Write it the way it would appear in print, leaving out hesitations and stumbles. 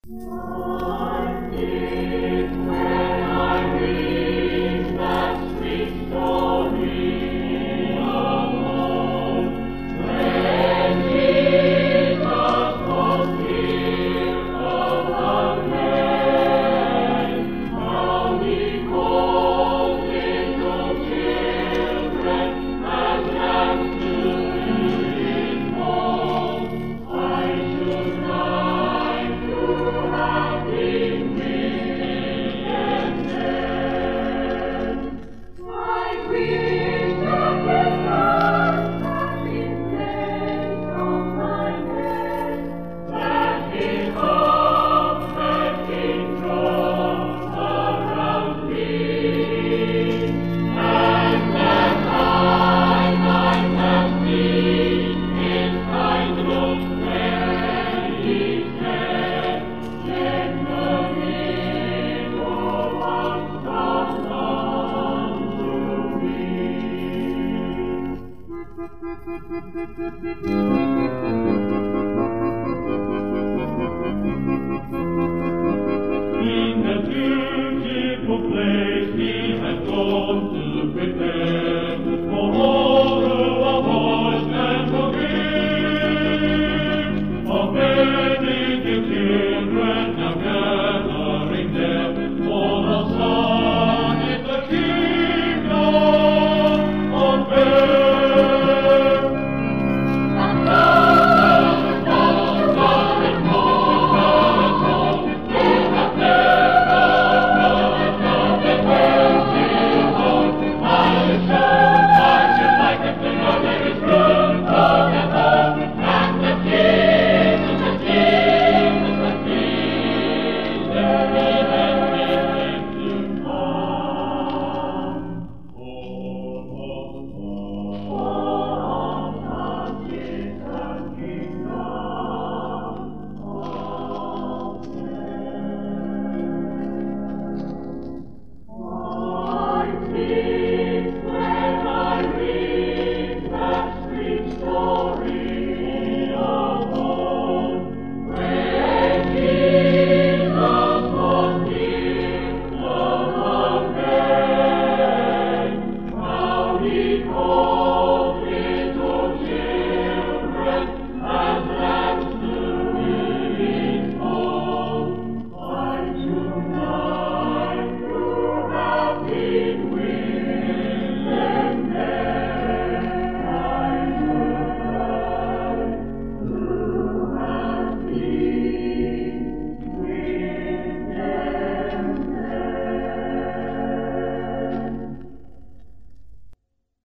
I think when I read that sweet story of old, when Jesus was here among men, how he called little children and lambs to his fold, I should like to have been with them. I wish that the stars had been placed on my head, that his arms had been drawn around me, and that I might have seen his kind look when he said, "Let the little ones come unto me."